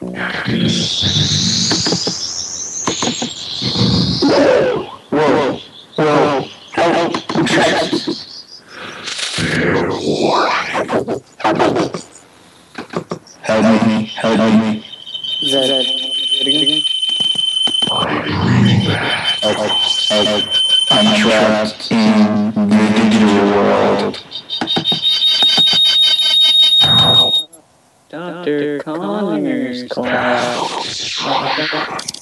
Whoa, whoa, help, I'm trapped. Help me. Zed, do it again. Help. I'm trapped in the digital world. Dr. Connor's class.